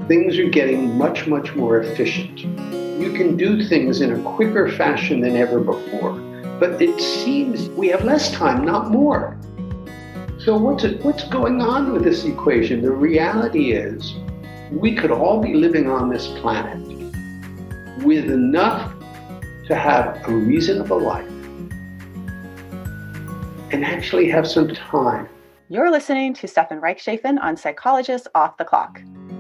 Things are getting much, much more efficient. You can do things in a quicker fashion than ever before. But it seems we have less time, not more. So what's going on with this equation? The reality is we could all be living on this planet with enough to have a reasonable life and actually have some time. You're listening to Stefan Reichshafen on Psychologists Off the Clock.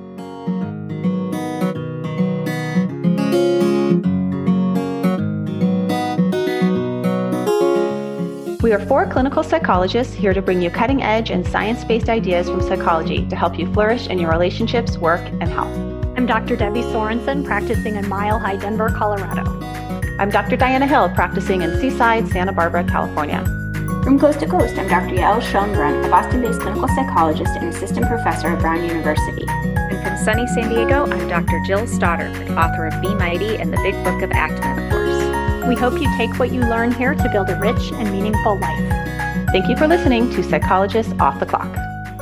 We are 4 clinical psychologists here to bring you cutting-edge and science-based ideas from psychology to help you flourish in your relationships, work, and health. I'm Dr. Debbie Sorensen, practicing in Mile High, Denver, Colorado. I'm Dr. Diana Hill, practicing in Seaside, Santa Barbara, California. From coast to coast, I'm Dr. Yael Schongren, a Boston-based clinical psychologist and assistant professor at Brown University. And from sunny San Diego, I'm Dr. Jill Stoddard, author of Be Mighty and the Big Book of Act Metaphors. We hope you take what you learn here to build a rich and meaningful life. Thank you for listening to Psychologists Off the Clock.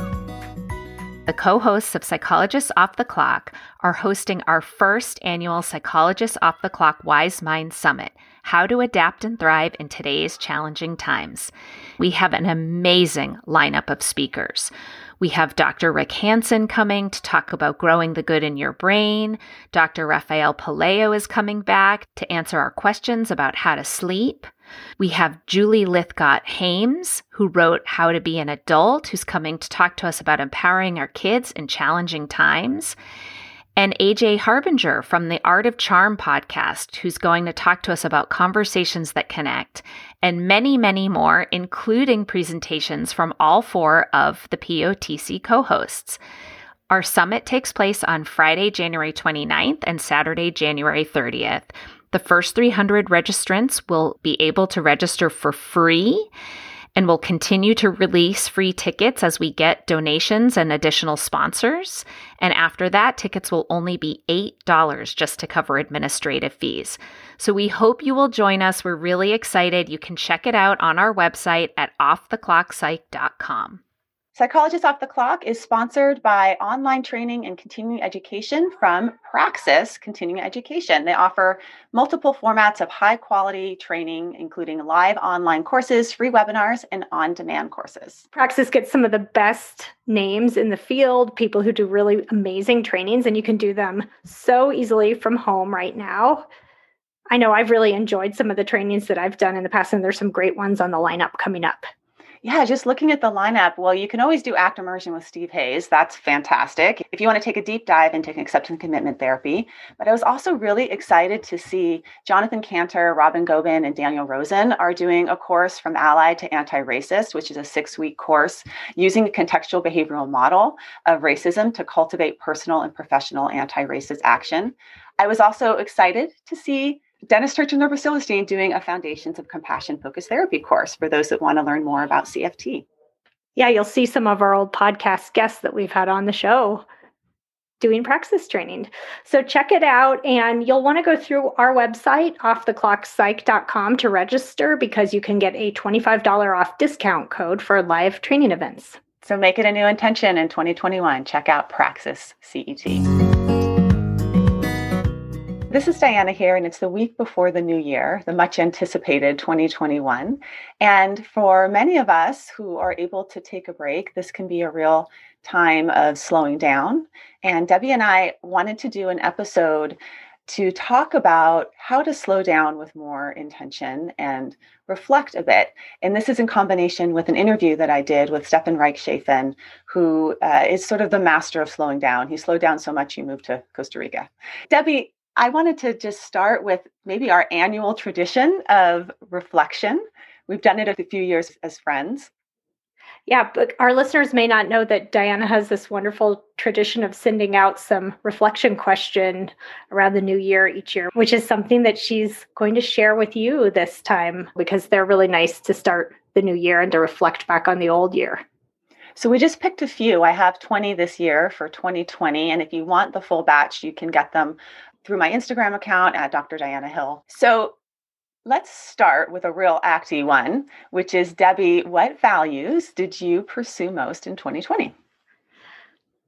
The co-hosts of Psychologists Off the Clock are hosting our first annual Psychologists Off the Clock Wise Mind Summit, How to Adapt and Thrive in Today's Challenging Times. We have an amazing lineup of speakers. We have Dr. Rick Hansen coming to talk about growing the good in your brain. Dr. Rafael Palaio is coming back to answer our questions about how to sleep. We have Julie Lithgott-Hames, who wrote How to Be an Adult, who's coming to talk to us about empowering our kids in challenging times. And AJ Harbinger from the Art of Charm podcast, who's going to talk to us about conversations that connect, and many, many more, including presentations from all 4 of the POTC co-hosts. Our summit takes place on Friday, January 29th and Saturday, January 30th. The first 300 registrants will be able to register for free, and we'll continue to release free tickets as we get donations and additional sponsors. And after that, tickets will only be $8 just to cover administrative fees. So we hope you will join us. We're really excited. You can check it out on our website at offtheclockpsych.com. Psychologists Off the Clock is sponsored by online training and continuing education from Praxis Continuing Education. They offer multiple formats of high-quality training, including live online courses, free webinars, and on-demand courses. Praxis gets some of the best names in the field, people who do really amazing trainings, and you can do them so easily from home right now. I know I've really enjoyed some of the trainings that I've done in the past, and there's some great ones on the lineup coming up. Yeah, just looking at the lineup, well, you can always do ACT Immersion with Steve Hayes. That's fantastic. If you want to take a deep dive into acceptance and commitment therapy. But I was also really excited to see Jonathan Cantor, Robin Gobin, and Daniel Rosen are doing a course from Ally to Anti-Racist, which is a 6-week course using a contextual behavioral model of racism to cultivate personal and professional anti-racist action. I was also excited to see Dennis Turchin Silverstein doing a Foundations of Compassion Focused Therapy course for those that want to learn more about CFT. Yeah, you'll see some of our old podcast guests that we've had on the show doing Praxis training. So check it out, and you'll want to go through our website, offtheclockpsych.com, to register because you can get a $25 off discount code for live training events. So make it a new intention in 2021. Check out Praxis CET. This is Diana here, and it's the week before the new year, the much anticipated 2021. And for many of us who are able to take a break, this can be a real time of slowing down. And Debbie and I wanted to do an episode to talk about how to slow down with more intention and reflect a bit. And this is in combination with an interview that I did with Stefan Reichshafen, who is sort of the master of slowing down. He slowed down so much he moved to Costa Rica. Debbie, I wanted to just start with maybe our annual tradition of reflection. We've done it a few years as friends. Yeah, but our listeners may not know that Diana has this wonderful tradition of sending out some reflection question around the new year each year, which is something that she's going to share with you this time because they're really nice to start the new year and to reflect back on the old year. So we just picked a few. I have 20 this year for 2020. And if you want the full batch, you can get them through my Instagram account at Dr. Diana Hill. So let's start with a real acty one, which is, Debbie, what values did you pursue most in 2020?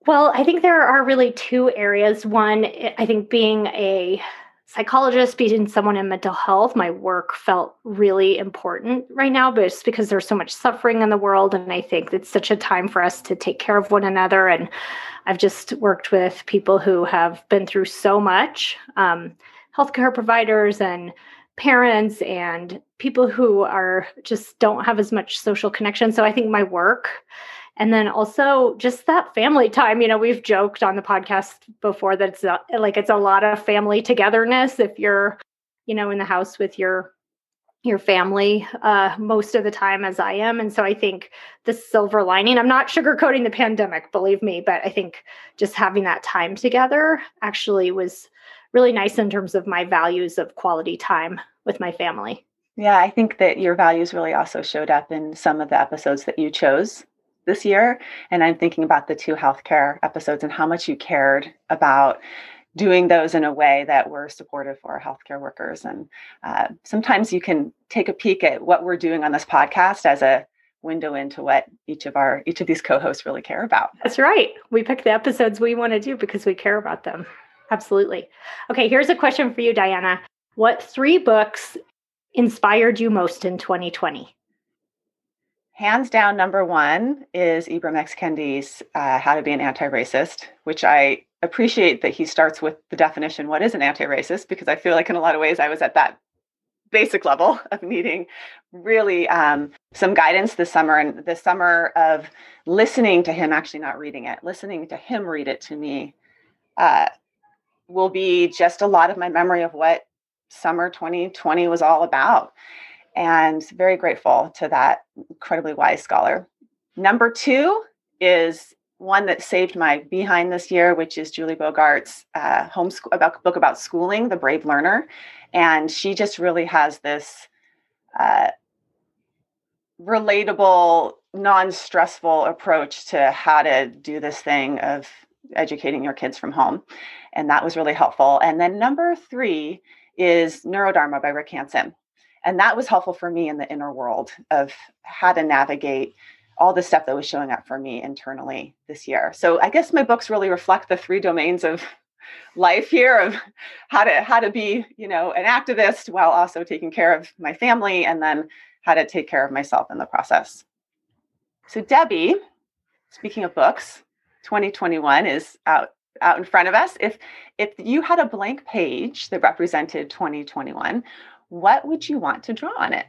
Well, I think there are really two areas. One, I think being a psychologist, being someone in mental health, my work felt really important right now, but it's because there's so much suffering in the world. And I think it's such a time for us to take care of one another. And I've just worked with people who have been through so much, healthcare providers and parents and people who are just don't have as much social connection. So I think my work, and then also just that family time. We've joked on the podcast before that it's a lot of family togetherness if you're, in the house with your family most of the time, as I am. And so I think the silver lining, I'm not sugarcoating the pandemic, believe me, but I think just having that time together actually was really nice in terms of my values of quality time with my family. Yeah, I think that your values really also showed up in some of the episodes that you chose this year. And I'm thinking about the 2 healthcare episodes and how much you cared about doing those in a way that were supportive for our healthcare workers. And sometimes you can take a peek at what we're doing on this podcast as a window into what each of these co-hosts really care about. That's right. We pick the episodes we want to do because we care about them. Absolutely. Okay, here's a question for you, Diana. What 3 books inspired you most in 2020? Hands down, number 1 is Ibram X. Kendi's How to Be an Anti-Racist, which I appreciate that he starts with the definition, what is an anti-racist? Because I feel like in a lot of ways I was at that basic level of needing really some guidance this summer, and the summer of listening to him, actually not reading it, listening to him read it to me will be just a lot of my memory of what summer 2020 was all about. And very grateful to that incredibly wise scholar. Number 2 is one that saved my behind this year, which is Julie Bogart's book about schooling, The Brave Learner. And she just really has this relatable, non-stressful approach to how to do this thing of educating your kids from home. And that was really helpful. And then number 3 is Neurodharma by Rick Hansen. And that was helpful for me in the inner world of how to navigate all the stuff that was showing up for me internally this year. So I guess my books really reflect the 3 domains of life here of how to be, an activist while also taking care of my family, and then how to take care of myself in the process. So Debbie, speaking of books, 2021 is out in front of us. If you had a blank page that represented 2021, what would you want to draw on it?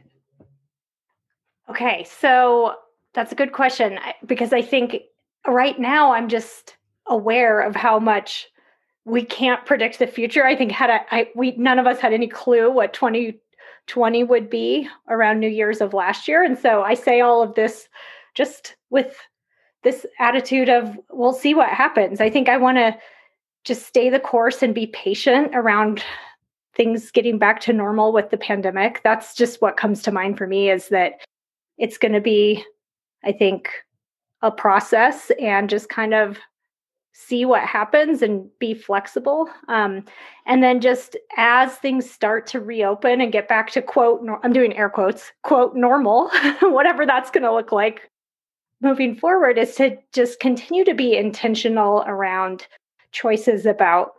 Okay, so that's a good question, because I think right now I'm just aware of how much we can't predict the future. I think none of us had any clue what 2020 would be around New Year's of last year. And so I say all of this just with this attitude of, we'll see what happens. I think I want to just stay the course and be patient around things getting back to normal with the pandemic. That's just what comes to mind for me, is that it's going to be, I think, a process, and just kind of see what happens and be flexible. And then just as things start to reopen and get back to quote, I'm doing air quotes, quote, normal, whatever that's going to look like moving forward, is to just continue to be intentional around choices about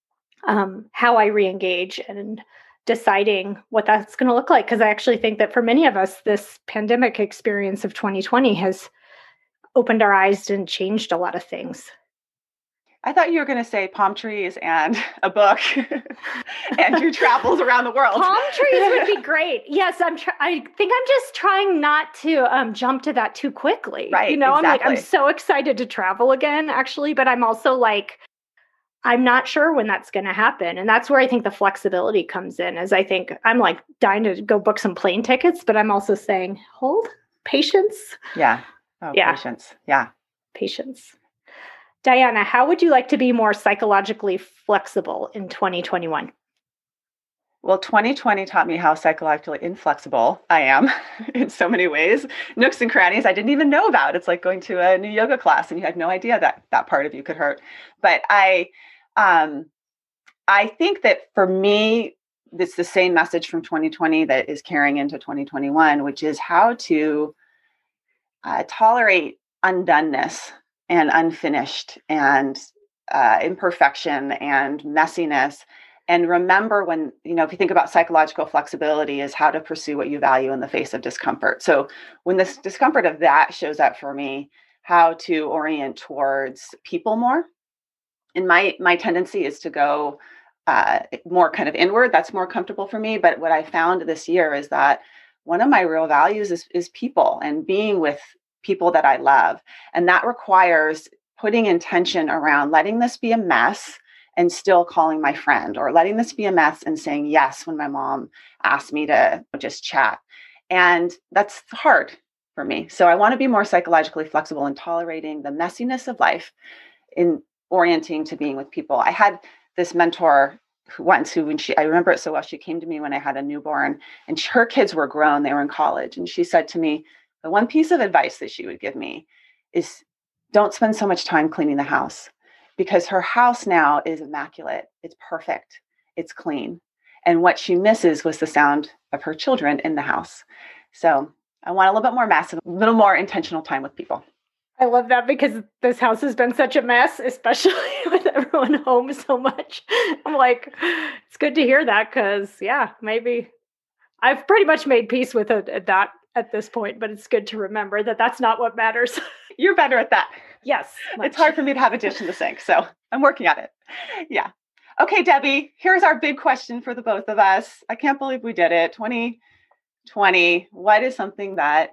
how I re-engage and deciding what that's going to look like. Because I actually think that for many of us, this pandemic experience of 2020 has opened our eyes and changed a lot of things. I thought you were going to say palm trees and a book and your travels around the world. Palm trees would be great. Yes, I think I'm just trying not to jump to that too quickly. Right, exactly. I'm so excited to travel again, actually, but I'm also like, I'm not sure when that's going to happen. And that's where I think the flexibility comes in, is I think I'm like dying to go book some plane tickets, but I'm also saying, hold, patience. Yeah. Oh, yeah. Patience. Yeah. Patience. Diana, how would you like to be more psychologically flexible in 2021? Well, 2020 taught me how psychologically inflexible I am in so many ways. Nooks and crannies I didn't even know about. It's like going to a new yoga class and you had no idea that part of you could hurt. But I think that for me, it's the same message from 2020 that is carrying into 2021, which is how to tolerate undoneness and unfinished and imperfection and messiness. And remember when, if you think about psychological flexibility is how to pursue what you value in the face of discomfort. So when this discomfort of that shows up for me, how to orient towards people more. And my tendency is to go more kind of inward. That's more comfortable for me. But what I found this year is that one of my real values is people and being with people that I love. And that requires putting intention around letting this be a mess and still calling my friend, or letting this be a mess and saying yes when my mom asked me to just chat. And that's hard for me. So I want to be more psychologically flexible in tolerating the messiness of life, in orienting to being with people. I had this mentor I remember it so well, she came to me when I had a newborn, and her kids were grown, they were in college. And she said to me, the one piece of advice that she would give me is don't spend so much time cleaning the house, because her house now is immaculate. It's perfect. It's clean. And what she misses was the sound of her children in the house. So I want a little bit more massive, a little more intentional time with people. I love that, because this house has been such a mess, especially with everyone home so much. I'm like, it's good to hear that, because maybe I've pretty much made peace with that at this point, but it's good to remember that that's not what matters. You're better at that. Yes. Much. It's hard for me to have a dish in the sink, so I'm working on it. Yeah. Okay, Debbie, here's our big question for the both of us. I can't believe we did it. 2020, what is something that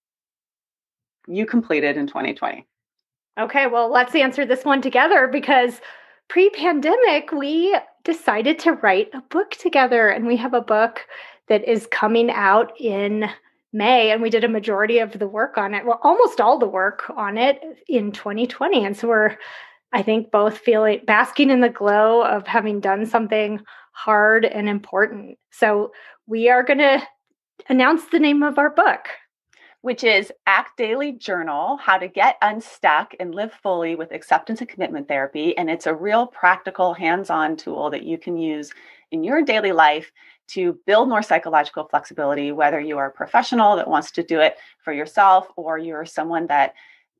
you completed in 2020? Okay, well, let's answer this one together, because pre-pandemic, we decided to write a book together, and we have a book that is coming out in May, and we did a majority of the work on it, well, almost all the work on it in 2020. And so we're, I think, both basking in the glow of having done something hard and important. So we are going to announce the name of our book, which is Act Daily Journal, How to Get Unstuck and Live Fully with Acceptance and Commitment Therapy. And it's a real practical, hands-on tool that you can use in your daily life to build more psychological flexibility, whether you are a professional that wants to do it for yourself, or you're someone that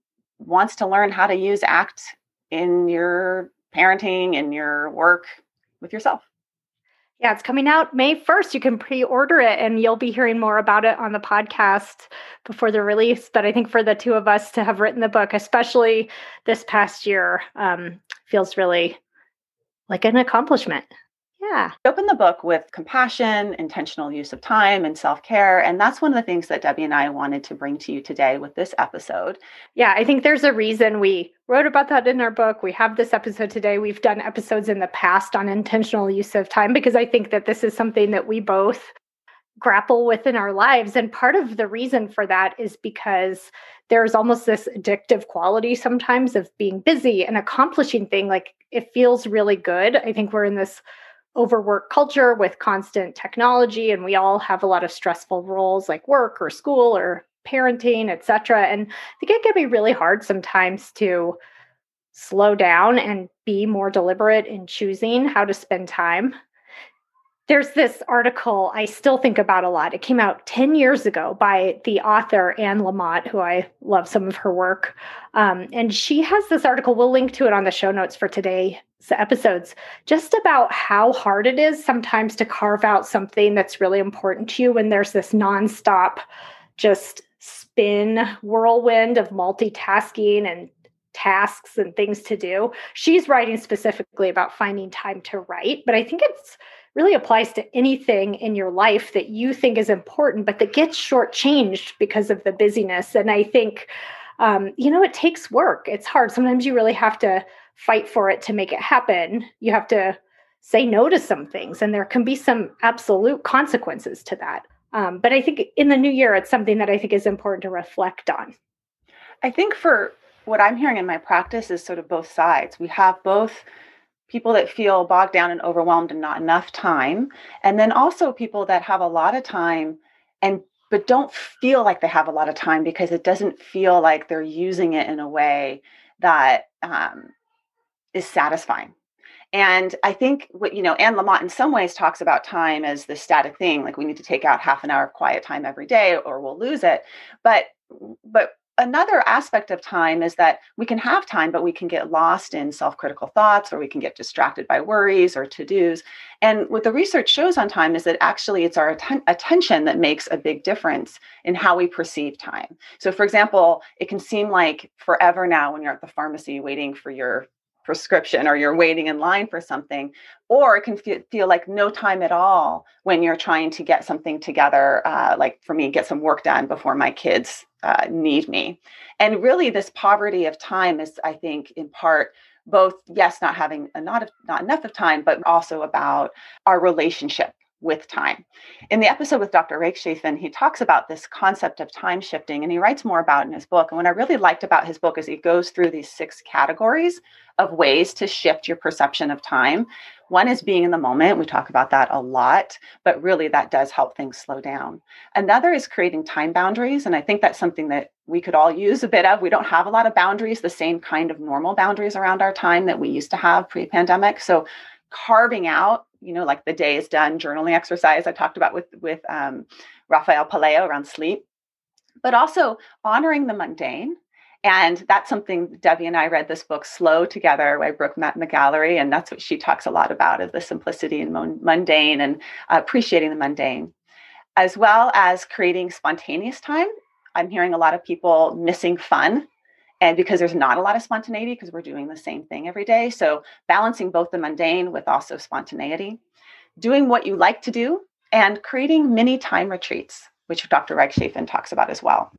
wants to learn how to use ACT in your parenting, in your work with yourself. Yeah, it's coming out May 1st. You can pre-order it, and you'll be hearing more about it on the podcast before the release. But I think for the two of us to have written the book, especially this past year, feels really like an accomplishment. Yeah. Open the book with compassion, intentional use of time, and self-care. And that's one of the things that Debbie and I wanted to bring to you today with this episode. Yeah, I think there's a reason we wrote about that in our book. We have this episode today. We've done episodes in the past on intentional use of time, because I think that this is something that we both grapple with in our lives. And part of the reason for that is because there's almost this addictive quality sometimes of being busy and accomplishing things. Like, it feels really good. I think we're in this overwork culture with constant technology, and we all have a lot of stressful roles like work or school or parenting, etc. And I think it can be really hard sometimes to slow down and be more deliberate in choosing how to spend time. There's this article I still think about a lot. It came out 10 years ago by the author Anne Lamott, who I love some of her work. And she has this article, we'll link to it on the show notes for today's episodes, just about how hard it is sometimes to carve out something that's really important to you when there's this nonstop, just spin whirlwind of multitasking and tasks and things to do. She's writing specifically about finding time to write, but I think it's really applies to anything in your life that you think is important, but that gets shortchanged because of the busyness. And I think, it takes work. It's hard. Sometimes you really have to fight for it to make it happen. You have to say no to some things, and there can be some absolute consequences to that. But I think in the new year, it's something that I think is important to reflect on. I think for what I'm hearing in my practice is sort of both sides. We have both people that feel bogged down and overwhelmed and not enough time, and then also people that have a lot of time but don't feel like they have a lot of time because it doesn't feel like they're using it in a way that is satisfying. And I think Anne Lamott in some ways talks about time as this static thing, like we need to take out half an hour of quiet time every day or we'll lose it. But another aspect of time is that we can have time, but we can get lost in self-critical thoughts, or we can get distracted by worries or to-dos. And what the research shows on time is that actually it's our attention that makes a big difference in how we perceive time. So for example, it can seem like forever now when you're at the pharmacy waiting for your prescription, or you're waiting in line for something, or it can feel like no time at all when you're trying to get something together, like for me, get some work done before my kids need me. And really this poverty of time is, I think, in part both, yes, not having not enough of time, but also about our relationship with time. In the episode with Dr. Reichshafen, he talks about this concept of time shifting, and he writes more about it in his book. And what I really liked about his book is he goes through these 6 categories of ways to shift your perception of time. One is being in the moment. We talk about that a lot, but really that does help things slow down. Another is creating time boundaries. And I think that's something that we could all use a bit of. We don't have a lot of boundaries, the same kind of normal boundaries around our time that we used to have pre-pandemic. So carving out, like the day is done journaling exercise I talked about with Rafael Palaio around sleep, but also honoring the mundane. And that's something Debbie and I read this book, Slow, together by Brooke McGallery. And that's what she talks a lot about, is the simplicity and mundane, and appreciating the mundane, as well as creating spontaneous time. I'm hearing a lot of people missing fun, and because there's not a lot of spontaneity because we're doing the same thing every day. So balancing both the mundane with also spontaneity, doing what you like to do, and creating mini time retreats, which Dr. Reichshafen talks about as well.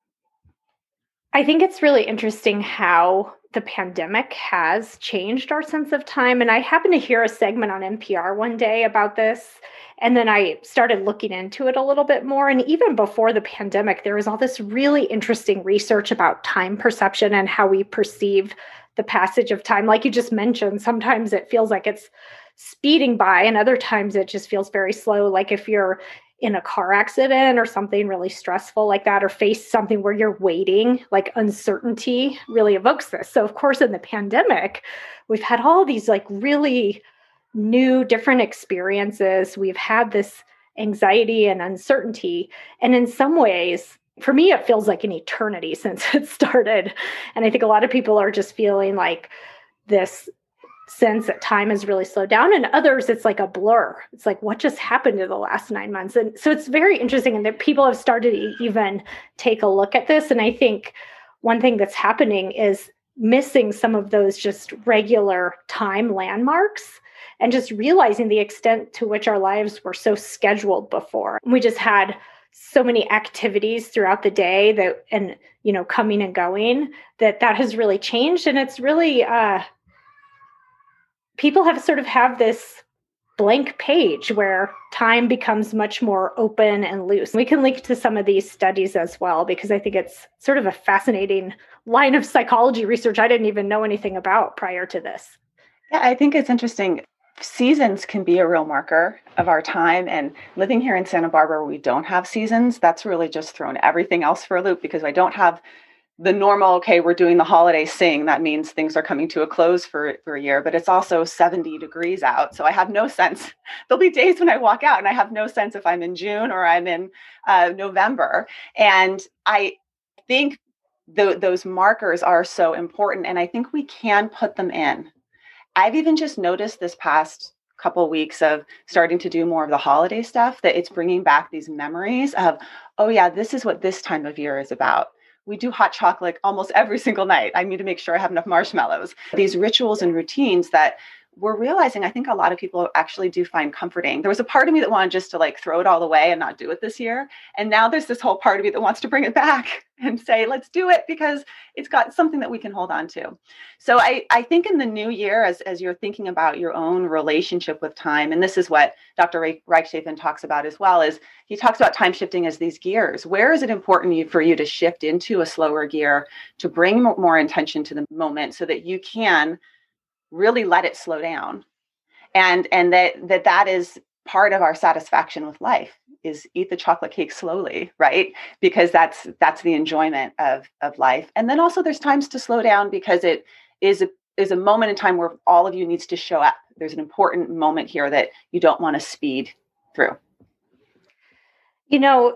I think it's really interesting how the pandemic has changed our sense of time. And I happened to hear a segment on NPR one day about this. And then I started looking into it a little bit more. And even before the pandemic, there was all this really interesting research about time perception and how we perceive the passage of time. Like you just mentioned, sometimes it feels like it's speeding by, and other times it just feels very slow. Like if you're in a car accident or something really stressful like that, or face something where you're waiting, like uncertainty really evokes this. So of course, in the pandemic, we've had all these like really new, different experiences. We've had this anxiety and uncertainty. And in some ways, for me, it feels like an eternity since it started. And I think a lot of people are just feeling like this sense that time has really slowed down, and others it's like a blur. It's like, what just happened in the last 9 months? And so it's very interesting, and that people have started to even take a look at this. And I think one thing that's happening is missing some of those just regular time landmarks, and just realizing the extent to which our lives were so scheduled before. We just had so many activities throughout the day that, and coming and going, that has really changed. And it's really people have this blank page where time becomes much more open and loose. We can link to some of these studies as well, because I think it's sort of a fascinating line of psychology research I didn't even know anything about prior to this. Yeah, I think it's interesting. Seasons can be a real marker of our time. And living here in Santa Barbara, we don't have seasons. That's really just thrown everything else for a loop, because I don't have the normal, okay, we're doing the holiday sing. That means things are coming to a close for a year, but it's also 70 degrees out. So I have no sense. There'll be days when I walk out and I have no sense if I'm in June or I'm in November. And I think those markers are so important. And I think we can put them in. I've even just noticed this past couple of weeks of starting to do more of the holiday stuff, that it's bringing back these memories of, oh yeah, this is what this time of year is about. We do hot chocolate almost every single night. I need to make sure I have enough marshmallows. These rituals and routines that we're realizing, I think a lot of people actually do find comforting. There was a part of me that wanted just to like throw it all away and not do it this year. And now there's this whole part of me that wants to bring it back and say, let's do it, because it's got something that we can hold on to. So I think in the new year, as you're thinking about your own relationship with time, and this is what Dr. Reichshafen talks about as well, is he talks about time shifting as these gears. Where is it important for you to shift into a slower gear, to bring more intention to the moment so that you can really let it slow down, and that is part of our satisfaction with life, is eat the chocolate cake slowly, right? Because that's the enjoyment of life. And then also there's times to slow down, because it is a moment in time where all of you needs to show up. There's an important moment here that you don't want to speed through.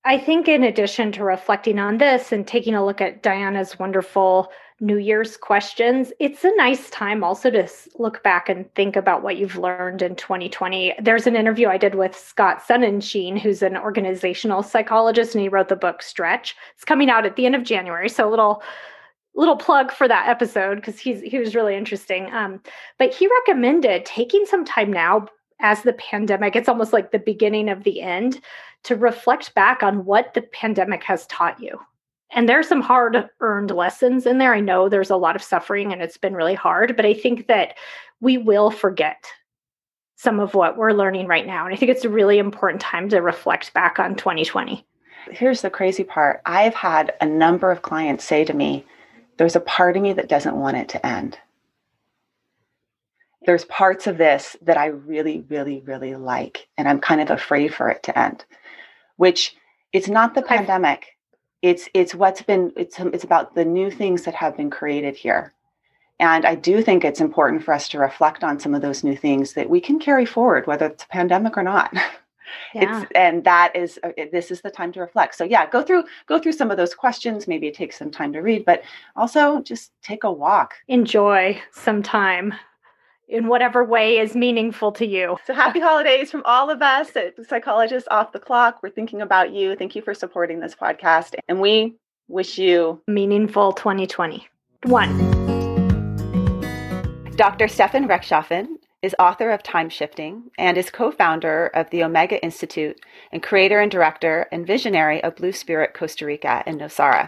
I think in addition to reflecting on this and taking a look at Diana's wonderful New Year's questions, it's a nice time also to look back and think about what you've learned in 2020. There's an interview I did with Scott Sonnenschein, who's an organizational psychologist, and he wrote the book Stretch. It's coming out at the end of January, so a little plug for that episode because he was really interesting. But he recommended taking some time now as the pandemic, it's almost like the beginning of the end, to reflect back on what the pandemic has taught you. And there's some hard-earned lessons in there. I know there's a lot of suffering and it's been really hard, but I think that we will forget some of what we're learning right now. And I think it's a really important time to reflect back on 2020. Here's the crazy part. I've had a number of clients say to me, there's a part of me that doesn't want it to end. There's parts of this that I really, really, really like, and I'm kind of afraid for it to end, which it's not the pandemic. It's about the new things that have been created here. And I do think it's important for us to reflect on some of those new things that we can carry forward, whether it's a pandemic or not. Yeah. This is the time to reflect. So yeah, go through some of those questions. Maybe it takes some time to read, but also just take a walk. Enjoy some time in whatever way is meaningful to you. So happy holidays from all of us at Psychologists Off the Clock. We're thinking about you. Thank you for supporting this podcast. And we wish you meaningful 2021. Dr. Stefan Rechtschaffen is author of Time Shifting and is co-founder of the Omega Institute and creator and director and visionary of Blue Spirit Costa Rica and Nosara.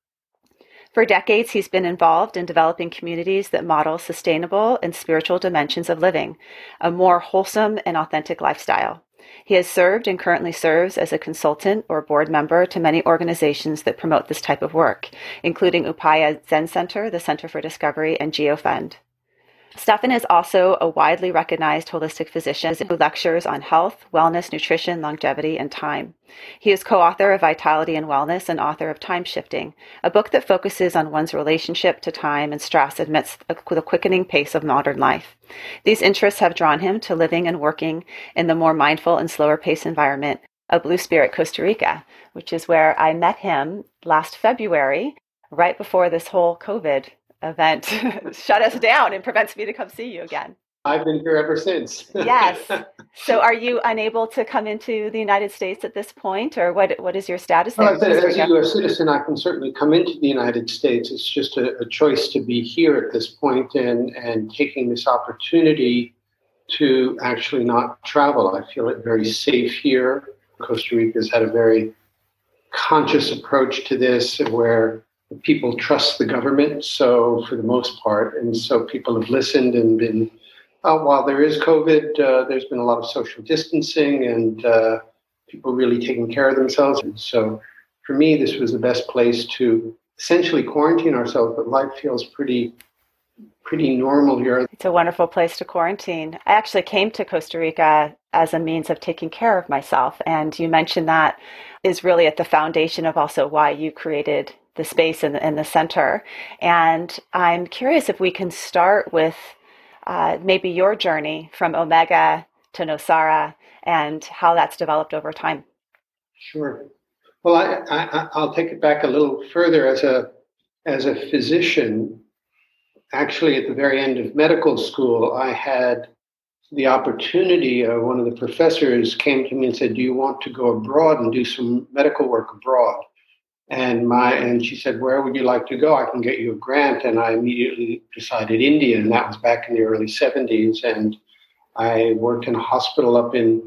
For decades, he's been involved in developing communities that model sustainable and spiritual dimensions of living, a more wholesome and authentic lifestyle. He has served and currently serves as a consultant or board member to many organizations that promote this type of work, including Upaya Zen Center, the Center for Discovery, and GeoFund. Stefan is also a widely recognized holistic physician who lectures on health, wellness, nutrition, longevity, and time. He is co-author of Vitality and Wellness and author of Time Shifting, a book that focuses on one's relationship to time and stress amidst the quickening pace of modern life. These interests have drawn him to living and working in the more mindful and slower pace environment of Blue Spirit Costa Rica, which is where I met him last February, right before this whole COVID event shut us down and prevents me to come see you again. I've been here ever since. Yes. So are you unable to come into the United States at this point, or what is your status there? Well, as a U.S. citizen, I can certainly come into the United States. It's just a choice to be here at this point and taking this opportunity to actually not travel. I feel it very safe here. Costa Rica has had a very conscious approach to this where people trust the government, so for the most part, and so people have listened and been, while there is COVID, there's been a lot of social distancing and people really taking care of themselves. And so for me, this was the best place to essentially quarantine ourselves, but life feels pretty normal here. It's a wonderful place to quarantine. I actually came to Costa Rica as a means of taking care of myself, and you mentioned that is really at the foundation of also why you created the space in the center. And I'm curious if we can start with maybe your journey from Omega to Nosara and how that's developed over time. Sure. Well, I'll take it back a little further. As a physician, actually at the very end of medical school, I had the opportunity, one of the professors came to me and said, do you want to go abroad and do some medical work abroad? And she said, where would you like to go? I can get you a grant. And I immediately decided India, and that was back in the early 70s. And I worked in a hospital up in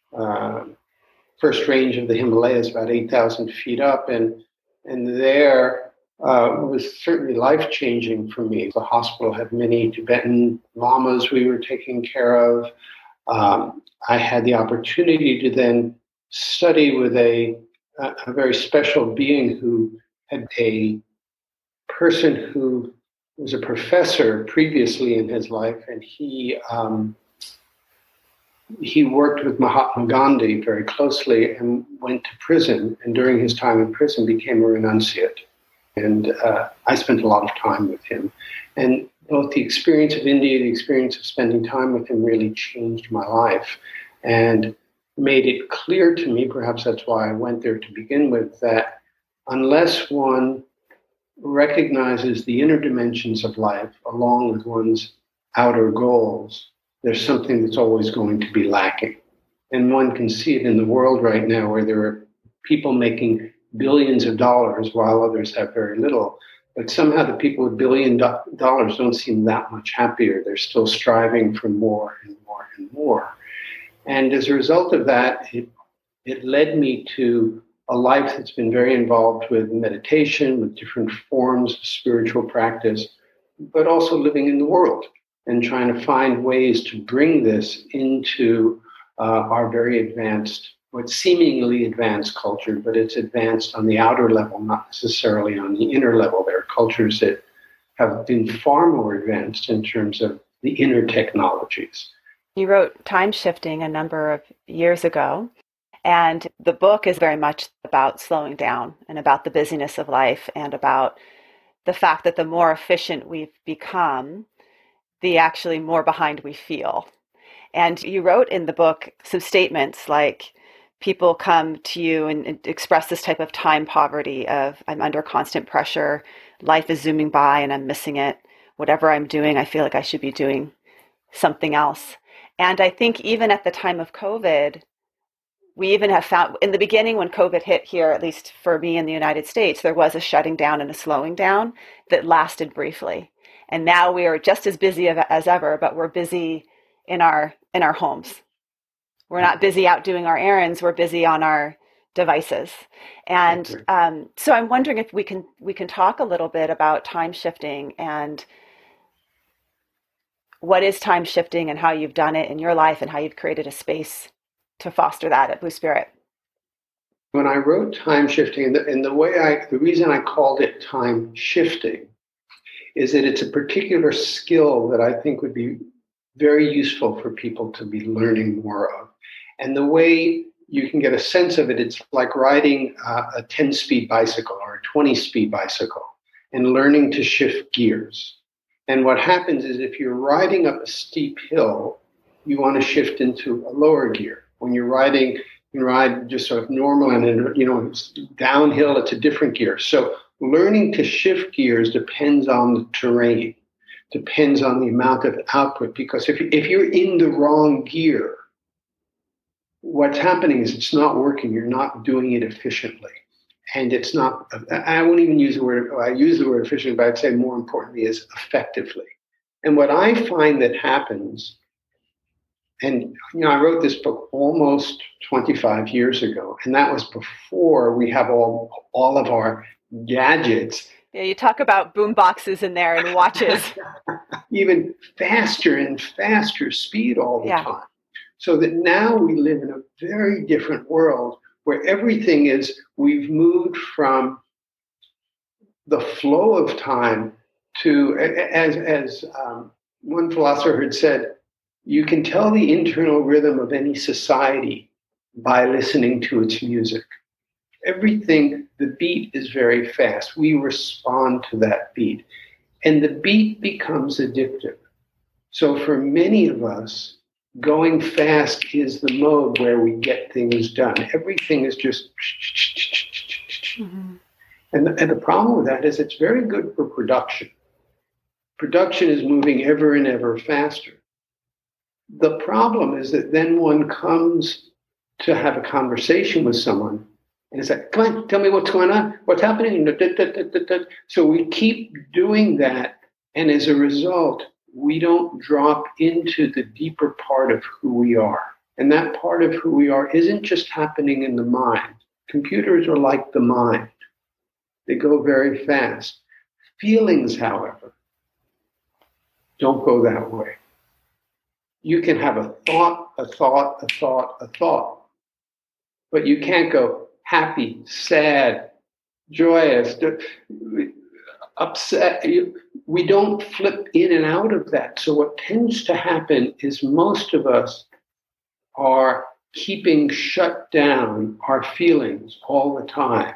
first range of the Himalayas, about 8,000 feet up. And there was certainly life-changing for me. The hospital had many Tibetan lamas we were taking care of. I had the opportunity to then study with a very special being who had a person who was a professor previously in his life, and he worked with Mahatma Gandhi very closely and went to prison, and during his time in prison became a renunciate. And I spent a lot of time with him. And both the experience of India, the experience of spending time with him really changed my life. And made it clear to me, perhaps that's why I went there to begin with, that unless one recognizes the inner dimensions of life along with one's outer goals, there's something that's always going to be lacking. And one can see it in the world right now, where there are people making billions of dollars while others have very little. But somehow the people with $billion don't seem that much happier. They're still striving for more and more and more. And as a result of that, it led me to a life that's been very involved with meditation, with different forms of spiritual practice, but also living in the world and trying to find ways to bring this into our very advanced, what's seemingly advanced culture, but it's advanced on the outer level, not necessarily on the inner level. There are cultures that have been far more advanced in terms of the inner technologies. You wrote Time Shifting a number of years ago, and the book is very much about slowing down and about the busyness of life and about the fact that the more efficient we've become, the actually more behind we feel. And you wrote in the book some statements like, people come to you and express this type of time poverty of, I'm under constant pressure, life is zooming by and I'm missing it. Whatever I'm doing, I feel like I should be doing something else. And I think even at the time of COVID, we even have found, in the beginning when COVID hit here, at least for me in the United States, there was a shutting down and a slowing down that lasted briefly. And now we are just as busy as ever, but we're busy in our homes. We're not busy out doing our errands. We're busy on our devices. And so I'm wondering if we can talk a little bit about time shifting and what is time shifting and how you've done it in your life and how you've created a space to foster that at Blue Spirit. When I wrote Time Shifting, the reason I called it Time Shifting is that it's a particular skill that I think would be very useful for people to be learning more of. And the way you can get a sense of it, it's like riding a 10-speed bicycle or a 20-speed bicycle and learning to shift gears. And what happens is if you're riding up a steep hill, you want to shift into a lower gear. When you're riding, you ride just sort of normal and then, downhill, it's a different gear. So learning to shift gears depends on the terrain, depends on the amount of output, because if you're in the wrong gear, what's happening is it's not working. You're not doing it efficiently. And it's not, I won't even use the word, I use the word efficient, but I'd say more importantly is effectively. And what I find that happens, and I wrote this book almost 25 years ago, and that was before we have all of our gadgets. Yeah, you talk about boom boxes in there and watches. Even faster and faster speed all the time. So that now we live in a very different world where everything is, we've moved from the flow of time to, as one philosopher had said, you can tell the internal rhythm of any society by listening to its music. Everything, the beat is very fast. We respond to that beat. And the beat becomes addictive. So for many of us, going fast is the mode where we get things done. Everything is just... Mm-hmm. And the problem with that is it's very good for production. Production is moving ever and ever faster. The problem is that then one comes to have a conversation with someone and it's like, come on, tell me what's going on, what's happening. So we keep doing that. And as a result, we don't drop into the deeper part of who we are. And that part of who we are isn't just happening in the mind. Computers are like the mind. They go very fast. Feelings, however, don't go that way. You can have a thought, but you can't go happy, sad, joyous, upset. We don't flip in and out of that. So what tends to happen is most of us are keeping shut down our feelings all the time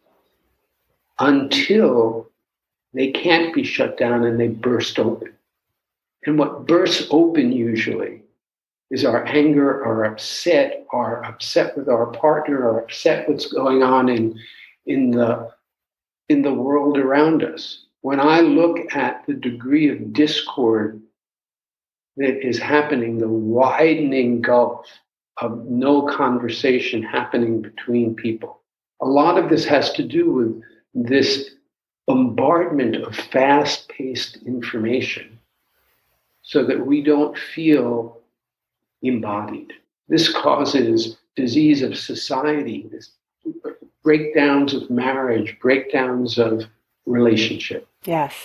until they can't be shut down and they burst open. And what bursts open usually is our anger, our upset with our partner, our upset what's going on in the world around us. When I look at the degree of discord that is happening, the widening gulf of no conversation happening between people, a lot of this has to do with this bombardment of fast-paced information so that we don't feel embodied. This causes disease of society, this breakdowns of marriage, breakdowns of relationship. Yes.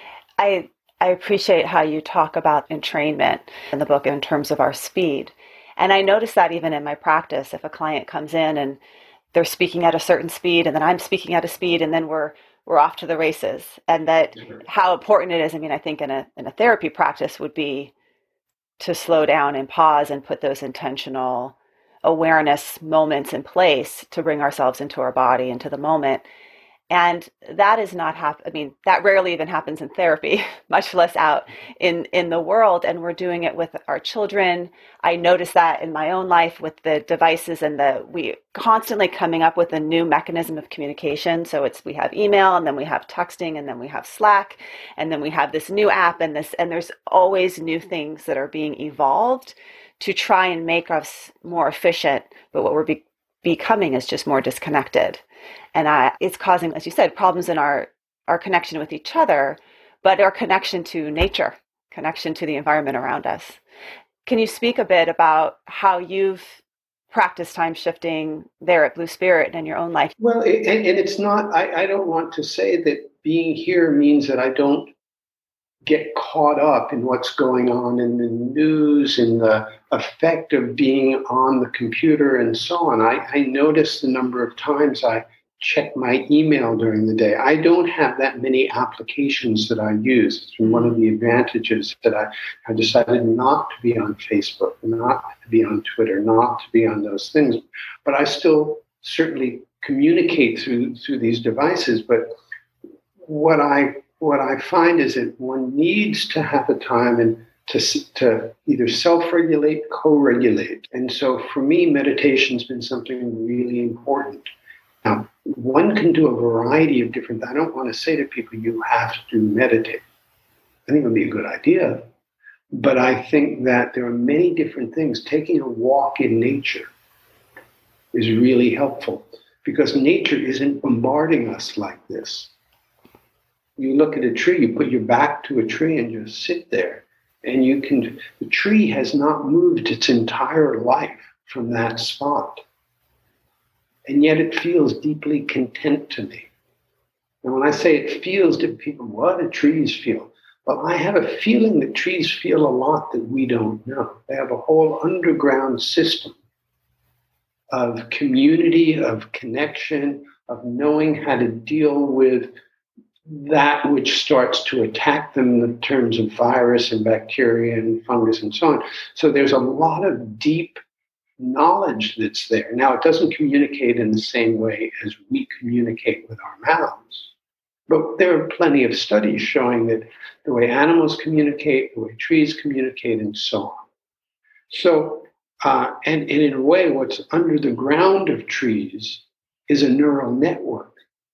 I appreciate how you talk about entrainment in the book in terms of our speed. And I notice that even in my practice, if a client comes in and they're speaking at a certain speed and then I'm speaking at a speed and then we're off to the races, and that how important it is. I mean, I think in a therapy practice would be to slow down and pause and put those intentional awareness moments in place to bring ourselves into our body, into the moment. And that is not that rarely even happens in therapy, much less out in the world. And we're doing it with our children. I notice that in my own life with the devices and we constantly coming up with a new mechanism of communication. So we have email, and then we have texting, and then we have Slack, and then we have this new app and there's always new things that are being evolved to try and make us more efficient. But what we're becoming is just more disconnected. And it's causing, as you said, problems in our connection with each other, but our connection to nature, connection to the environment around us. Can you speak a bit about how you've practiced time shifting there at Blue Spirit and in your own life? Well, and it's not, I don't want to say that being here means that I don't get caught up in what's going on in the news and the effect of being on the computer and so on. I notice the number of times I check my email during the day. I don't have that many applications that I use. It's one of the advantages that I decided not to be on Facebook, not to be on Twitter, not to be on those things. But I still certainly communicate through these devices. But what I find is that one needs to have a time and to either self-regulate, co-regulate. And so for me, meditation's been something really important. Now, one can do a variety of different, I don't want to say to people, you have to meditate. I think it would be a good idea. But I think that there are many different things. Taking a walk in nature is really helpful because nature isn't bombarding us like this. You look at a tree, you put your back to a tree and just sit there. And the tree has not moved its entire life from that spot. And yet it feels deeply content to me. And when I say it feels to people, what do trees feel? Well, I have a feeling that trees feel a lot that we don't know. They have a whole underground system of community, of connection, of knowing how to deal with that which starts to attack them in terms of virus and bacteria and fungus and so on. So there's a lot of deep knowledge that's there. Now, it doesn't communicate in the same way as we communicate with our mouths. But there are plenty of studies showing that the way animals communicate, the way trees communicate, and so on. So, and in a way, what's under the ground of trees is a neural network,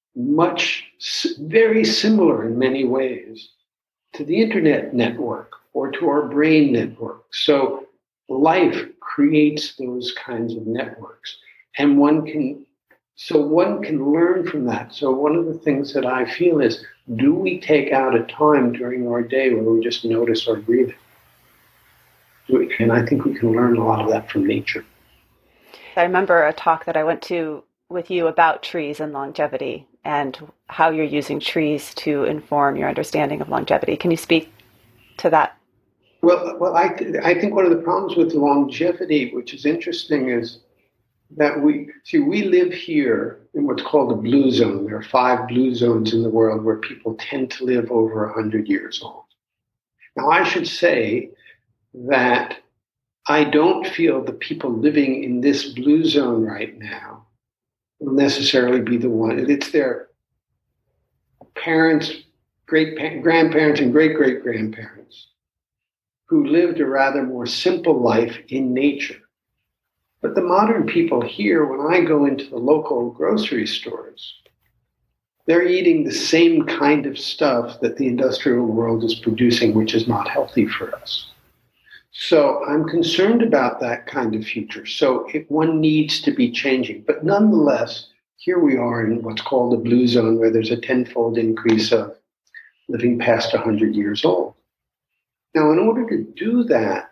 very similar in many ways to the internet network or to our brain network. So life creates those kinds of networks, and one can learn from that. So one of the things that I feel is, do we take out a time during our day where we just notice our breathing? And I think we can learn a lot of that from nature. I remember a talk that I went to with you about trees and longevity and how you're using trees to inform your understanding of longevity. Can you speak to that? Well, I think one of the problems with longevity, which is interesting, is that we live here in what's called the blue zone. There are 5 blue zones in the world where people tend to live over 100 years old. Now, I should say that I don't feel the people living in this blue zone right now will necessarily be the one. It's their parents, grandparents, and great-great-grandparents who lived a rather more simple life in nature. But the modern people here, when I go into the local grocery stores, they're eating the same kind of stuff that the industrial world is producing, which is not healthy for us. So I'm concerned about that kind of future. So one needs to be changing. But nonetheless, here we are in what's called the blue zone, where there's a tenfold increase of living past 100 years old. Now, in order to do that,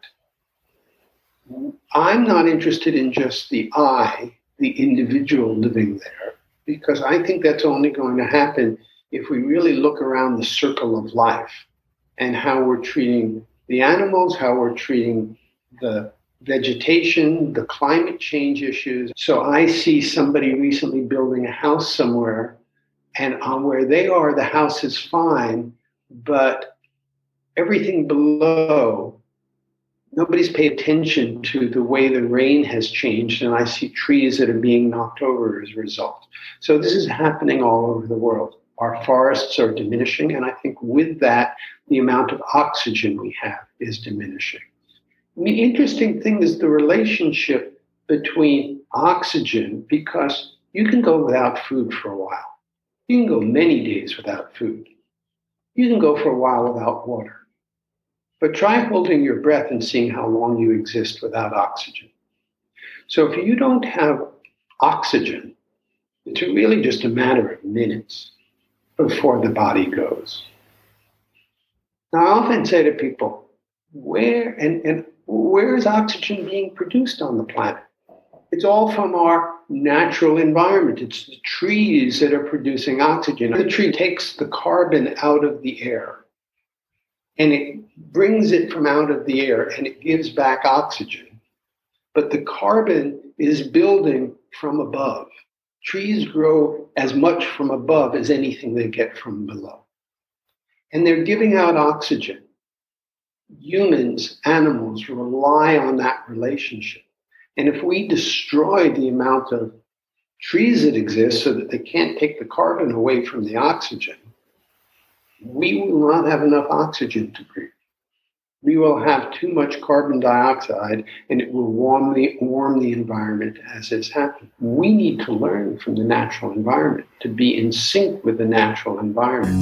I'm not interested in just the individual living there, because I think that's only going to happen if we really look around the circle of life and how we're treating the animals, how we're treating the vegetation, the climate change issues. So I see somebody recently building a house somewhere, and on where they are, the house is fine, but everything below, nobody's paid attention to the way the rain has changed, and I see trees that are being knocked over as a result. So this is happening all over the world. Our forests are diminishing, and I think with that, the amount of oxygen we have is diminishing. The interesting thing is the relationship between oxygen, because you can go without food for a while. You can go many days without food. You can go for a while without water. But try holding your breath and seeing how long you exist without oxygen. So if you don't have oxygen, it's really just a matter of minutes before the body goes. Now, I often say to people, where is oxygen being produced on the planet? It's all from our natural environment. It's the trees that are producing oxygen. The tree takes the carbon out of the air, and it brings it from out of the air, and it gives back oxygen. But the carbon is building from above. Trees grow as much from above as anything they get from below. And they're giving out oxygen. Humans, animals rely on that relationship. And if we destroy the amount of trees that exist so that they can't take the carbon away from the oxygen, we will not have enough oxygen to breathe. We will have too much carbon dioxide, and it will warm the environment as it's happening. We need to learn from the natural environment to be in sync with the natural environment.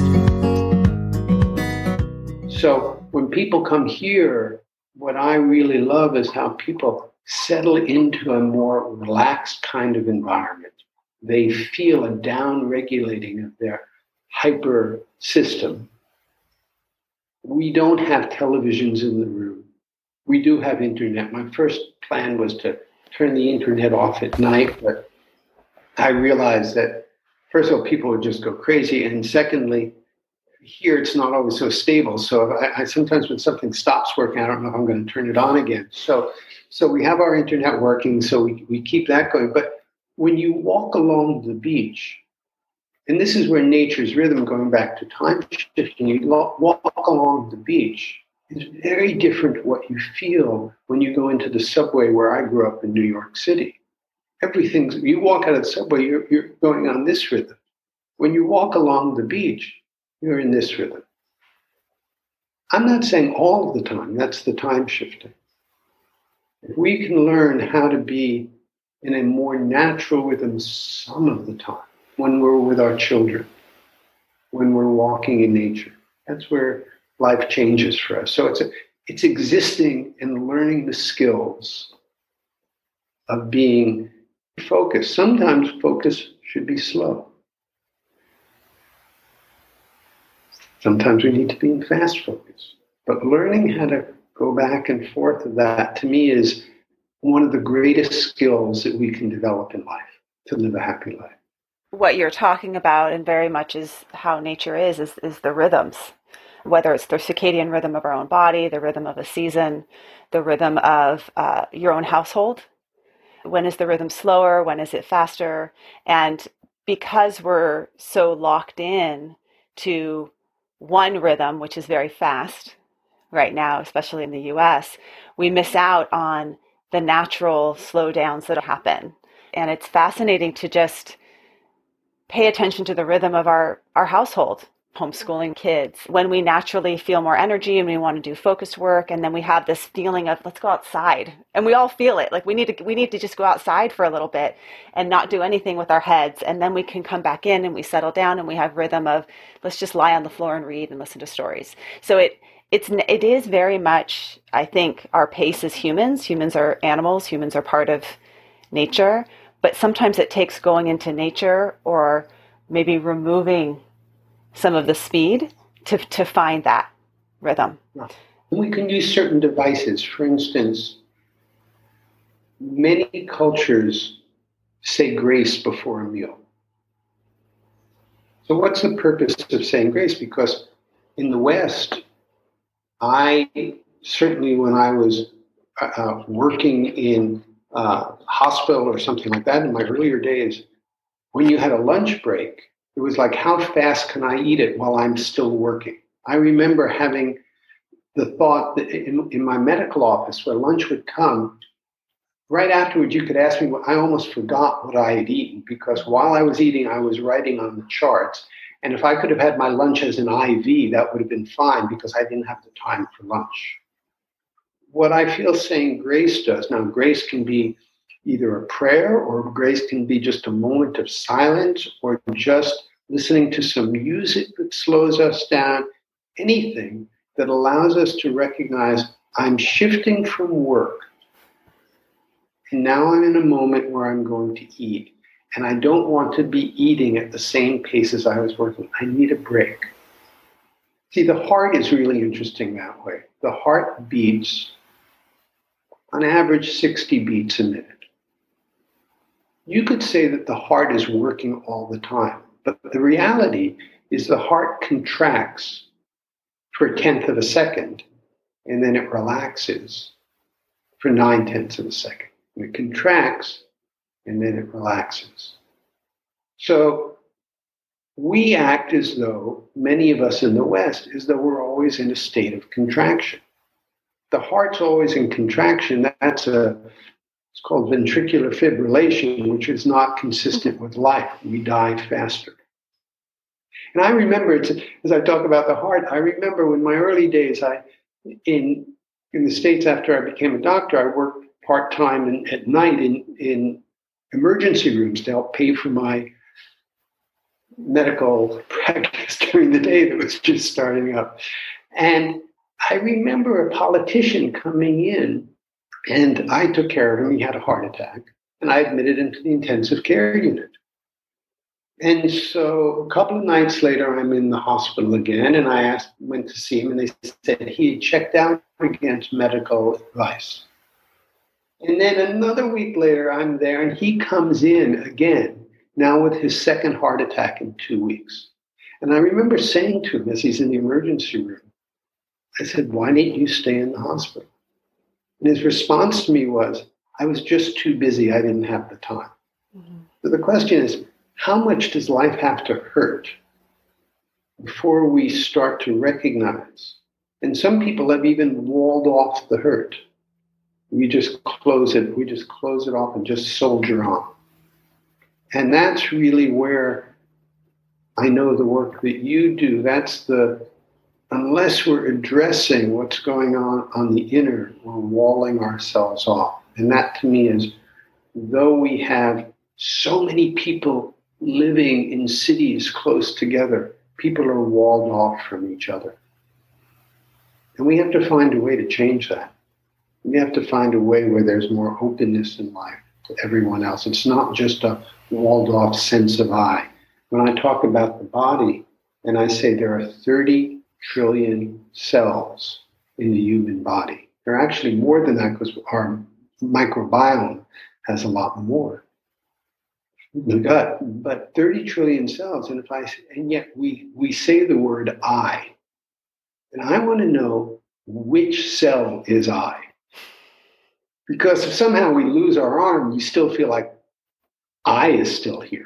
So when people come here, what I really love is how people settle into a more relaxed kind of environment. They feel a down-regulating of their hyper system. We don't have televisions in the room. We do have internet. My first plan was to turn the internet off at night, but I realized that, first of all, people would just go crazy, and secondly, here it's not always so stable. So I sometimes when something stops working, I don't know if I'm going to turn it on again. So we have our internet working, so we keep that going. But when you walk along the beach, and this is where nature's rhythm, going back to time shifting, you walk along the beach, it's very different what you feel when you go into the subway where I grew up in New York City. You walk out of the subway, you're going on this rhythm. When you walk along the beach, you're in this rhythm. I'm not saying all of the time, that's the time shifting. If we can learn how to be in a more natural rhythm some of the time, when we're with our children, when we're walking in nature, that's where life changes for us. So it's existing and learning the skills of being focused. Sometimes focus should be slow. Sometimes we need to be in fast focus. But learning how to go back and forth of that, to me, is one of the greatest skills that we can develop in life to live a happy life. What you're talking about, and very much is how nature is the rhythms, whether it's the circadian rhythm of our own body, the rhythm of a season, the rhythm of your own household. When is the rhythm slower? When is it faster? And because we're so locked in to one rhythm, which is very fast right now, especially in the US, we miss out on the natural slowdowns that happen. And it's fascinating to just pay attention to the rhythm of our household. homeschooling kids, when we naturally feel more energy and we want to do focused work, and then we have this feeling of let's go outside, and we all feel it, like we need to just go outside for a little bit and not do anything with our heads, and then we can come back in and we settle down and we have rhythm of let's just lie on the floor and read and listen to stories. So it is very much, I think, our pace as humans. Humans are animals. Humans are part of nature, but sometimes it takes going into nature or maybe removing some of the speed to find that rhythm. We can use certain devices. For instance, many cultures say grace before a meal. So what's the purpose of saying grace? Because in the West, I certainly, when I was working in a hospital or something like that in my earlier days, when you had a lunch break, it was like, how fast can I eat it while I'm still working? I remember having the thought that in my medical office, where lunch would come, right afterwards, you could ask me, I almost forgot what I had eaten, because while I was eating, I was writing on the charts. And if I could have had my lunch as an IV, that would have been fine, because I didn't have the time for lunch. What I feel saying grace does, now grace can be either a prayer, or grace can be just a moment of silence, or just listening to some music that slows us down, anything that allows us to recognize I'm shifting from work, and now I'm in a moment where I'm going to eat, and I don't want to be eating at the same pace as I was working. I need a break. See, the heart is really interesting that way. The heart beats on average 60 beats a minute. You could say that the heart is working all the time, but the reality is the heart contracts for 1/10 of a second, and then it relaxes for 9/10 of a second. And it contracts, and then it relaxes. So we act as though, many of us in the West, as though we're always in a state of contraction. The heart's always in contraction. It's called ventricular fibrillation, which is not consistent with life. We die faster. And I remember, as I talk about the heart, I remember when my early days, in the States after I became a doctor, I worked part-time and at night in emergency rooms to help pay for my medical practice during the day that was just starting up. And I remember a politician coming in, and I took care of him. He had a heart attack, and I admitted him to the intensive care unit. And so a couple of nights later, I'm in the hospital again, and I went to see him, and they said he had checked out against medical advice. And then another week later, I'm there, and he comes in again, now with his second heart attack in 2 weeks. And I remember saying to him as he's in the emergency room, I said, why didn't you stay in the hospital? And his response to me was, I was just too busy. I didn't have the time. Mm-hmm. So the question is, how much does life have to hurt before we start to recognize? And some people have even walled off the hurt. We just close it off and just soldier on. And that's really where I know the work that you do. Unless we're addressing what's going on the inner, we're walling ourselves off. And that to me is, though we have so many people living in cities close together, people are walled off from each other. And we have to find a way to change that. We have to find a way where there's more openness in life to everyone else. It's not just a walled off sense of I. When I talk about the body, and I say there are 30 trillion cells in the human body. There are actually more than that, because our microbiome has a lot more in the gut, but 30 trillion cells. And yet we say the word I. And I want to know, which cell is I? Because if somehow we lose our arm, you still feel like I is still here.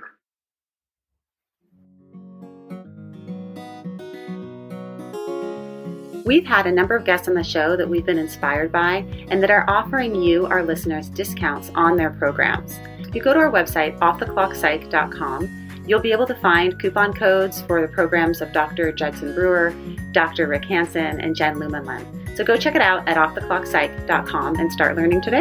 We've had a number of guests on the show that we've been inspired by and that are offering you, our listeners, discounts on their programs. If you go to our website, offtheclockpsych.com, You'll be able to find coupon codes for the programs of Dr. Judson Brewer, Dr. Rick Hansen, and Jen Lumenlund. So go check it out at offtheclockpsych.com and start learning today.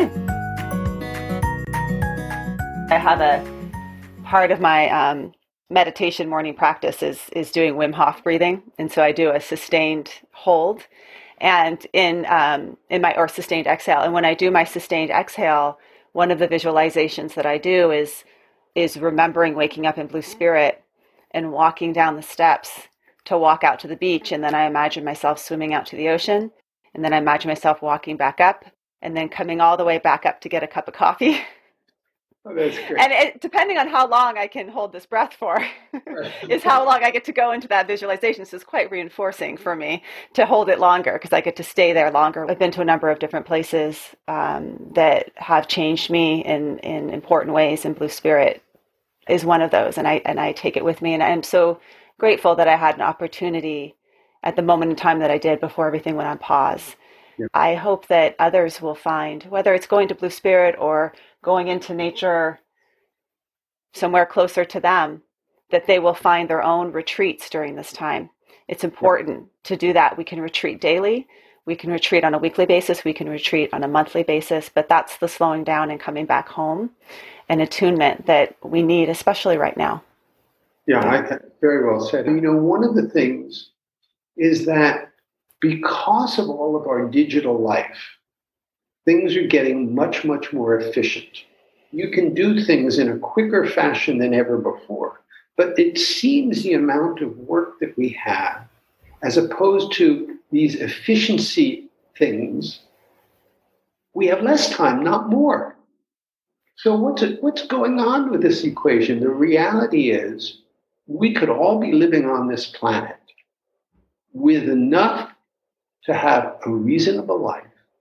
I have a part of my meditation morning practice is doing Wim Hof breathing. And so I do a sustained hold and in my or sustained exhale. And when I do my sustained exhale, one of the visualizations that I do is remembering waking up in Blue Spirit and walking down the steps to walk out to the beach. And then I imagine myself swimming out to the ocean. And then I imagine myself walking back up and then coming all the way back up to get a cup of coffee. Oh, that's great. And depending on how long I can hold this breath for is how long I get to go into that visualization. So it's quite reinforcing for me to hold it longer because I get to stay there longer. I've been to a number of different places that have changed me in important ways, and Blue Spirit is one of those. And I take it with me. And I'm so grateful that I had an opportunity at the moment in time that I did before everything went on pause. Yeah. I hope that others will find, whether it's going to Blue Spirit or going into nature somewhere closer to them, that they will find their own retreats during this time. It's important to do that. We can retreat daily. We can retreat on a weekly basis. We can retreat on a monthly basis, but that's the slowing down and coming back home and attunement that we need, especially right now. Yeah, very well said. You know, one of the things is that because of all of our digital life, things are getting much, much more efficient. You can do things in a quicker fashion than ever before. But it seems the amount of work that we have, as opposed to these efficiency things, we have less time, not more. So what's going on with this equation? The reality is we could all be living on this planet with enough to have a reasonable life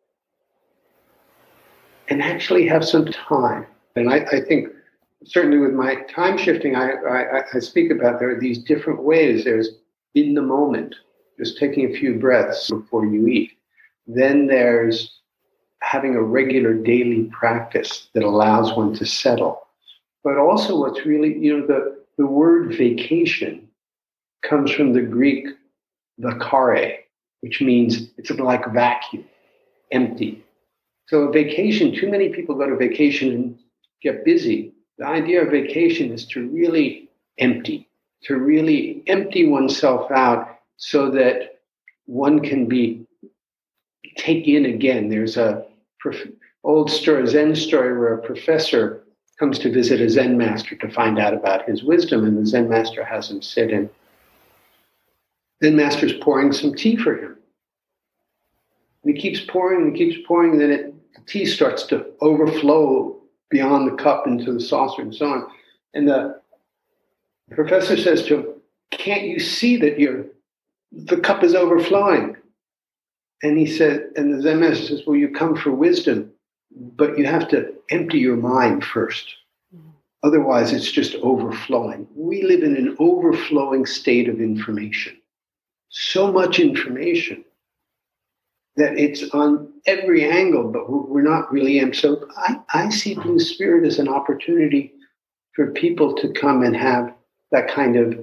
and actually have some time. And I think certainly with my time shifting, I speak about there are these different ways. There's in the moment, just taking a few breaths before you eat. Then there's having a regular daily practice that allows one to settle. But also what's really, the word vacation comes from the Greek vakare, which means it's like vacuum, empty. So vacation, too many people go to vacation and get busy. The idea of vacation is to really empty oneself out so that one can take in again. There's a old story, Zen story, where a professor comes to visit a Zen master to find out about his wisdom, and the Zen master has him sit in. Zen master's pouring some tea for him. And he keeps pouring, and then the tea starts to overflow beyond the cup into the saucer and so on. And the professor says to him, "Can't you see that the cup is overflowing?" And he said, and the Zen master says, "Well, you come for wisdom, but you have to empty your mind first. Otherwise, it's just overflowing." We live in an overflowing state of information. So much information that it's on every angle, but we're not really in. So I see Blue Spirit as an opportunity for people to come and have that kind of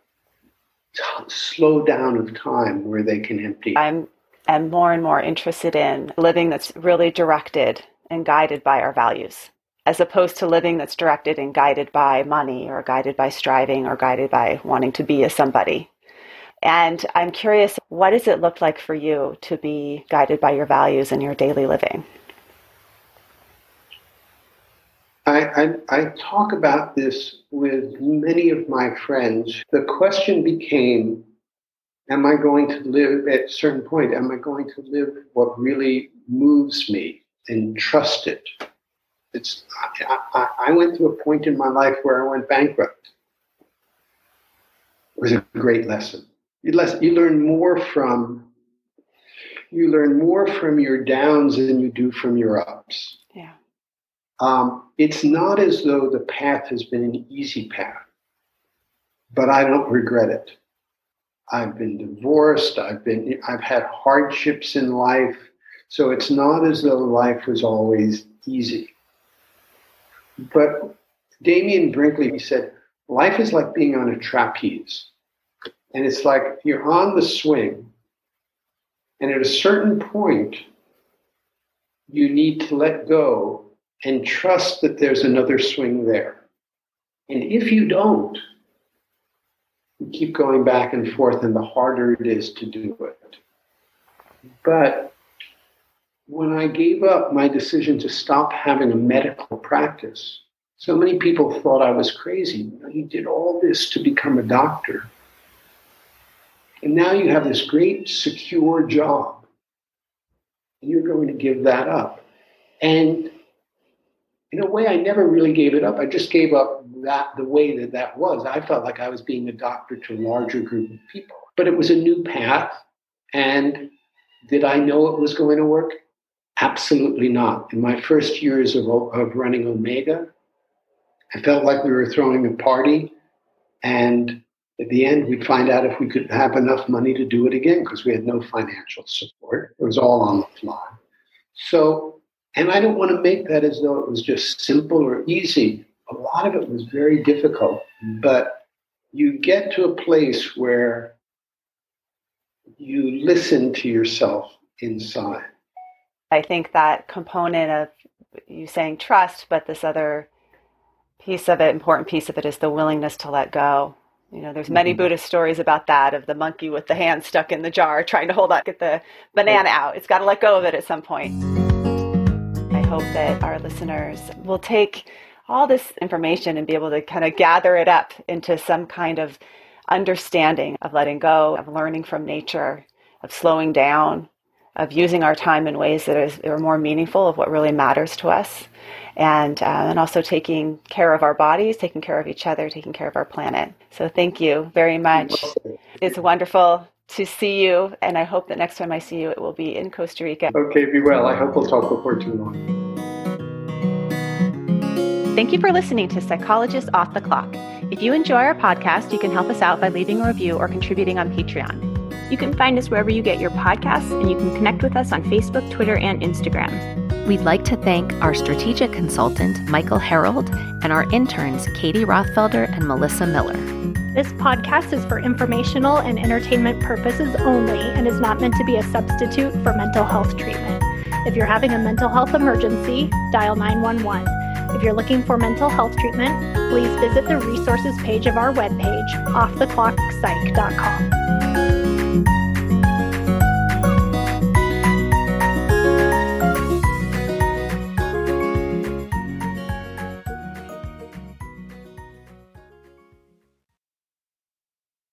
slow down of time where they can empty. I'm more and more interested in living that's really directed and guided by our values, as opposed to living that's directed and guided by money or guided by striving or guided by wanting to be a somebody. And I'm curious, what does it look like for you to be guided by your values in your daily living? I talk about this with many of my friends. The question became, am I going to live at a certain point? Am I going to live what really moves me and trust it? I went through a point in my life where I went bankrupt. It was a great lesson. You learn more from your downs than you do from your ups. Yeah. It's not as though the path has been an easy path, but I don't regret it. I've been divorced. I've had hardships in life, so it's not as though life was always easy. But Damian Brinkley said, Life is like being on a trapeze. And it's like you're on the swing, and at a certain point, you need to let go and trust that there's another swing there. And if you don't, you keep going back and forth, and the harder it is to do it. But when I gave up my decision to stop having a medical practice, so many people thought I was crazy. You did all this to become a doctor. And now you have this great, secure job. And you're going to give that up. And in a way, I never really gave it up. I just gave up that the way that was. I felt like I was being a doctor to a larger group of people. But it was a new path. And did I know it was going to work? Absolutely not. In my first years of running Omega, I felt like we were throwing a party. And at the end, we'd find out if we could have enough money to do it again, because we had no financial support. It was all on the fly. So, and I don't want to make that as though it was just simple or easy. A lot of it was very difficult, but you get to a place where you listen to yourself inside. I think that component of you saying trust, but this other piece of it, important piece of it, is the willingness to let go. There's many Buddhist stories about that, of the monkey with the hand stuck in the jar trying to get the banana out. It's got to let go of it at some point. I hope that our listeners will take all this information and be able to kind of gather it up into some kind of understanding of letting go, of learning from nature, of slowing down, of using our time in ways that are more meaningful, of what really matters to us, and also taking care of our bodies, taking care of each other, taking care of our planet. So thank you very much. It's wonderful to see you, and I hope that next time I see you, it will be in Costa Rica. Okay, be well. I hope we'll talk before too long. Thank you for listening to Psychologists Off the Clock. If you enjoy our podcast, you can help us out by leaving a review or contributing on Patreon. You can find us wherever you get your podcasts, and you can connect with us on Facebook, Twitter, and Instagram. We'd like to thank our strategic consultant, Michael Harold, and our interns, Katie Rothfelder and Melissa Miller. This podcast is for informational and entertainment purposes only and is not meant to be a substitute for mental health treatment. If you're having a mental health emergency, dial 911. If you're looking for mental health treatment, please visit the resources page of our webpage, offtheclockpsych.com.